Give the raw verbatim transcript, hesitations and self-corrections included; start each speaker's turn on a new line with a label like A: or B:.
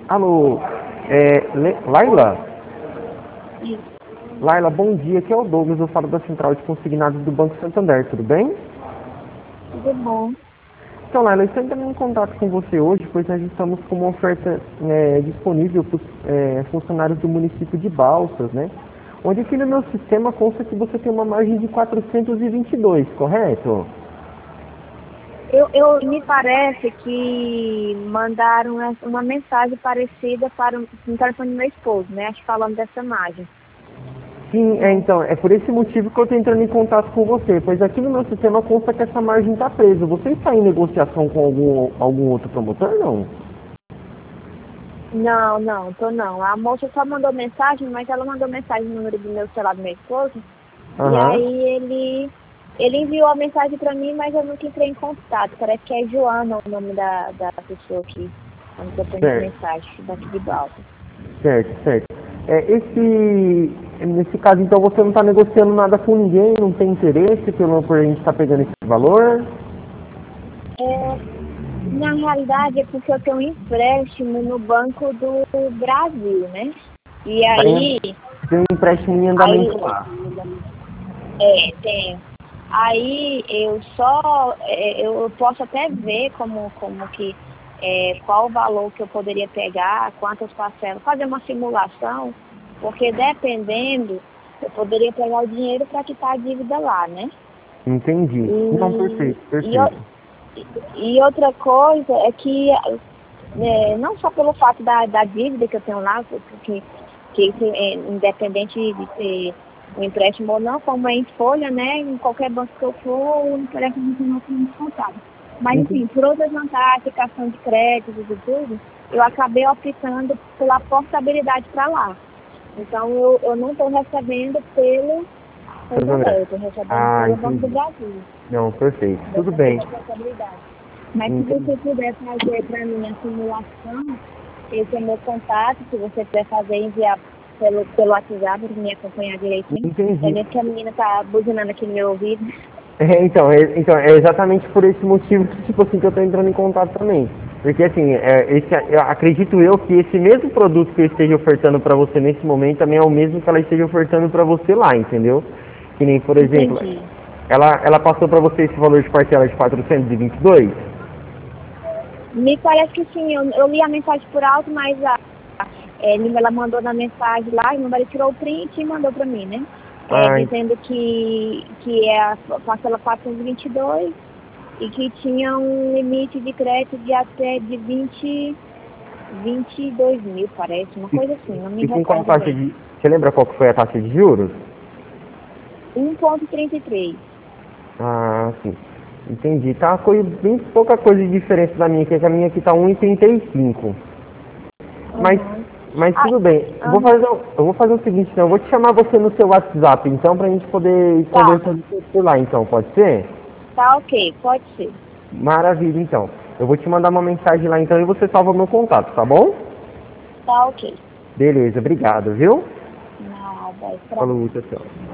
A: Alô, é, Le- Laila?
B: Isso,
A: Laila, bom dia. Aqui é o Douglas, eu falo da Central de Consignados do Banco Santander, tudo bem?
B: tudo bom.
A: Então, Laila, eu estou entrando em contato com você hoje, pois nós estamos com uma oferta é, disponível para os é, funcionários do município de Balsas, né? Onde aqui no meu sistema consta que você tem uma margem de quatrocentos e vinte e dois, correto?
B: Eu, eu me parece que mandaram essa- uma mensagem parecida para o no telefone do meu esposo, né? Acho que falando dessa imagem.
A: Sim, é, então, é por esse motivo que eu estou entrando em contato com você, pois aqui no meu sistema consta que essa margem está presa. Você está em negociação com algum, algum outro promotor, não?
B: Não, não, tô não. A moça só mandou mensagem, mas ela mandou mensagem no número do meu celular do meu esposo. E
A: Aham.
B: aí ele, ele enviou a mensagem para mim, mas eu nunca entrei em contato. Parece que é Joana o nome da, da pessoa que mandou pra mim
A: Certo,
B: mensagem daqui de Balsa.
A: certo, certo. É, esse, nesse caso, então, você não está negociando nada com ninguém, não tem interesse pelo, por a gente estar pegando esse valor?
B: É, na realidade é porque eu tenho um empréstimo no Banco do Brasil, né? E
A: Tá em,
B: aí,
A: tem um empréstimo em
B: aí
A: andamento lá.
B: é, tem. Aí eu só é, eu posso até ver como, como que é, qual o valor que eu poderia pegar, quantas parcelas, fazer uma simulação, porque dependendo, eu poderia pegar o dinheiro para quitar a dívida lá, né?
A: Entendi. Não,
B: E,
A: perfeito,
B: e, o-
A: perfeito.
B: e outra coisa é que é, não só pelo fato da, da dívida que eu tenho lá, porque que isso é independente de ter um empréstimo ou não, como é em folha, né, em qualquer banco que eu for, o empréstimo não tem descontado. Mas,
A: Entendi.
B: enfim, por outras vantagens, aplicação de créditos e tudo, eu acabei optando pela portabilidade para lá. Então, eu, eu não estou recebendo pelo Santander,
A: André.
B: eu estou recebendo
A: Ah,
B: pelo Banco do
A: entendi.
B: Brasil,
A: Não, perfeito. Tudo
B: dessa
A: bem.
B: pela portabilidade. Mas se
A: Entendi.
B: você puder fazer para mim a simulação, esse é meu contato, se você puder fazer, enviar pelo, pelo WhatsApp para me acompanhar direitinho. É
A: Entendi.
B: mesmo que a menina tá buzinando aqui no meu ouvido.
A: É, então, é, então, é exatamente por esse motivo que, tipo assim, que eu tô entrando em contato também. Porque, assim, é, esse, eu acredito eu que esse mesmo produto que eu esteja ofertando para você nesse momento também é o mesmo que ela esteja ofertando para você lá, entendeu? Que nem, por exemplo,
B: Entendi.
A: ela, ela passou para você esse valor de parcela de quatrocentos e vinte e dois?
B: Me parece que sim, eu, eu li a mensagem por alto, mas a, é, ela mandou na mensagem lá, e meu marido tirou o print e mandou para mim, né? É,
A: Ah,
B: dizendo que, que é a parcela quatrocentos e vinte e dois e que tinha um limite de crédito de até de vinte vinte e dois mil, parece, uma
A: e,
B: coisa assim, não me
A: e com qual
B: recordo
A: taxa
B: bem.
A: de... Você lembra qual que foi a taxa de juros?
B: Um ponto trinta e três.
A: Ah, sim. Entendi. Tá uma coisa, bem pouca coisa de diferença da minha, que a minha aqui tá um e trinta e cinco. Mas,
B: Aham.
A: mas
B: Ah,
A: tudo bem. Vou
B: aham.
A: fazer, o- eu vou fazer o seguinte, então. Eu vou te chamar você no seu WhatsApp, então, pra gente poder ir
B: Tá,
A: conversando por lá, então. Pode ser?
B: tá ok, pode ser.
A: Maravilha, então. Eu vou te mandar uma mensagem lá, então, e você salva meu contato, tá bom?
B: Tá ok.
A: Beleza, obrigado, viu?
B: Nada, é pra
A: Falou, tchau, tchau.